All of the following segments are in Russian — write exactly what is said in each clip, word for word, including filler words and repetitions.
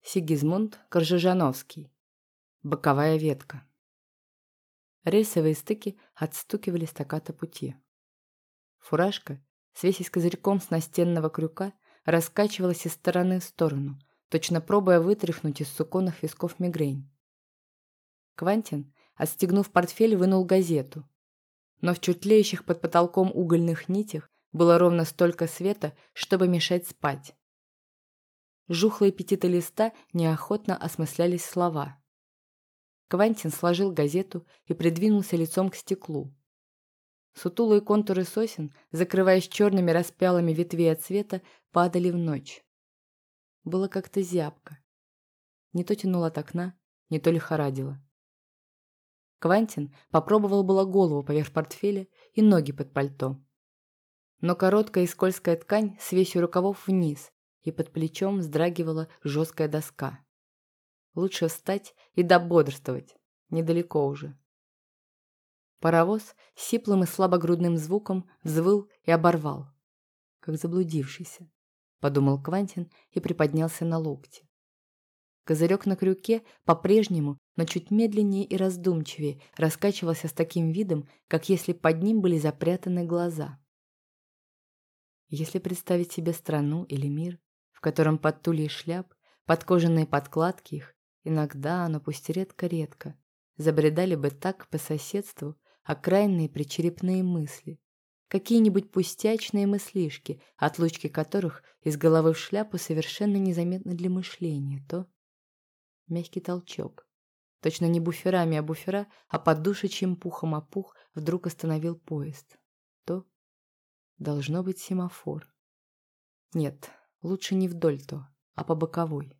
Сигизмунд Коржижановский. Боковая ветка. Рельсовые стыки отстукивали стаккато пути. Фуражка, свесясь козырьком с настенного крюка, раскачивалась из стороны в сторону, точно пробуя вытряхнуть из суконных висков мигрень. Квантин, отстегнув портфель, вынул газету. Но в чуть тлеющих под потолком угольных нитях было ровно столько света, чтобы мешать спать. Жухлые петиты листа неохотно осмыслялись слова. Квантин сложил газету и придвинулся лицом к стеклу. Сутулые контуры сосен, закрываясь черными распялыми ветвей от света, падали в ночь. Было как-то зябко. Не то тянуло от окна, не то лихорадило. Квантин попробовал было голову поверх портфеля и ноги под пальто. Но короткая и скользкая ткань свесью рукавов вниз, и под плечом вздрагивала жесткая доска. Лучше встать и дободрствовать, недалеко уже. Паровоз с сиплым и слабогрудным звуком взвыл и оборвал. Как заблудившийся, подумал Квантин и приподнялся на локте. Козырек на крюке по-прежнему, но чуть медленнее и раздумчивее, раскачивался с таким видом, как если под ним были запрятаны глаза. Если представить себе страну или мир, в котором под тульей шляп, под кожаные подкладки их, иногда, но пусть редко-редко, забредали бы так по соседству окраинные причерепные мысли, какие-нибудь пустячные мыслишки, отлучки которых из головы в шляпу совершенно незаметны для мышления, то мягкий толчок. Точно не буферами, а буфера, а подушечьим пухом о пух вдруг остановил поезд. То должно быть семафор. Нет, лучше не вдоль то, а по боковой.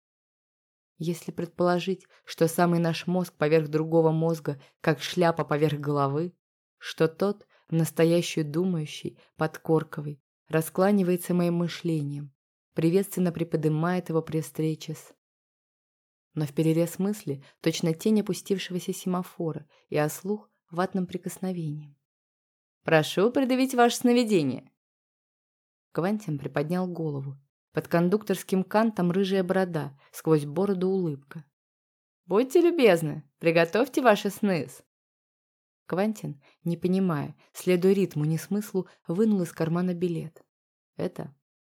Если предположить, что самый наш мозг поверх другого мозга, как шляпа поверх головы, что тот, настоящий думающий, подкорковый, раскланивается моим мышлением, приветственно приподымает его при встрече с... Но вперерез мысли точно тень опустившегося семафора и а слух ватным прикосновением. «Прошу придавить ваше сновидение». Квантин приподнял голову. Под кондукторским кантом рыжая борода, сквозь бороду улыбка. «Будьте любезны, приготовьте ваши сны». Квантин, не понимая, следуя ритму, не смыслу, вынул из кармана билет. Это...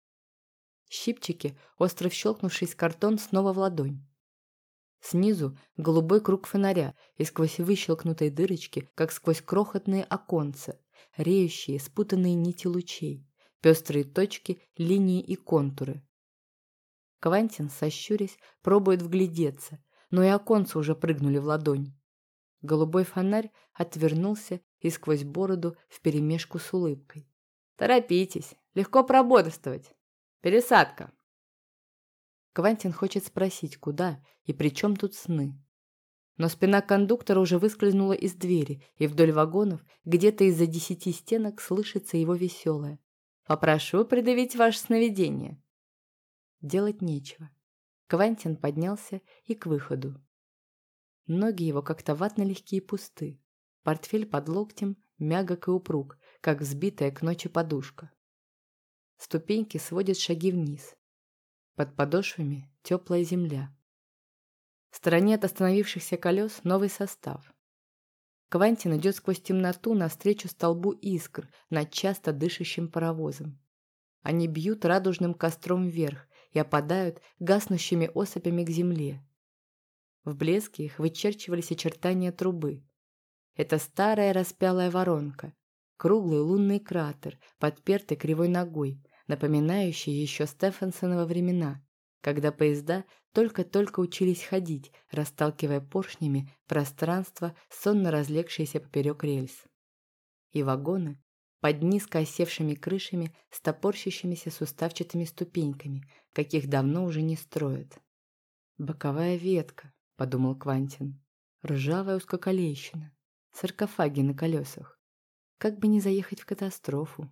Щипчики, остро щелкнувшись картон, снова в ладонь. Снизу голубой круг фонаря, и сквозь выщелкнутые дырочки, как сквозь крохотные оконца, реющие, спутанные нити лучей, пестрые точки, линии и контуры. Квантин, сощурясь, пробует вглядеться, но и оконца уже прыгнули в ладонь. Голубой фонарь отвернулся и сквозь бороду вперемешку с улыбкой. «Торопитесь, легко прободрствовать. Пересадка». Квантин хочет спросить, куда и при чем тут сны. Но спина кондуктора уже выскользнула из двери, и вдоль вагонов, где-то из-за десяти стенок, слышится его веселое: «Попрошу придавить ваше сновидение». Делать нечего. Квантин поднялся и к выходу. Ноги его как-то ватно-легкие и пусты. Портфель под локтем мягок и упруг, как взбитая к ночи подушка. Ступеньки сводят шаги вниз. Под подошвами теплая земля. В стороне от остановившихся колес новый состав. Квантин идет сквозь темноту навстречу столбу искр над часто дышащим паровозом. Они бьют радужным костром вверх и опадают гаснущими осыпями к земле. В блеске их вычерчивались очертания трубы. Это старая распялая воронка, круглый лунный кратер, подпертый кривой ногой, напоминающий еще Стефансоновы времена, когда поезда только-только учились ходить, расталкивая поршнями пространство, сонно разлегшееся поперек рельс. И вагоны под низко осевшими крышами с топорщащимися суставчатыми ступеньками, каких давно уже не строят. «Боковая ветка», — подумал Квантин, — «ржавая узкоколейщина, саркофаги на колесах. Как бы не заехать в катастрофу».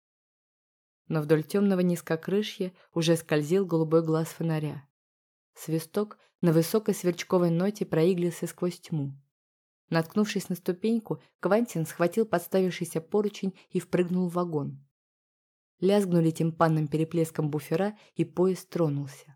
Но вдоль темного низкокрышья уже скользил голубой глаз фонаря. Свисток на высокой сверчковой ноте проиглился сквозь тьму. Наткнувшись на ступеньку, Квантин схватил подставившийся поручень и впрыгнул в вагон. Лязгнули тимпанным переплеском буфера, и поезд тронулся.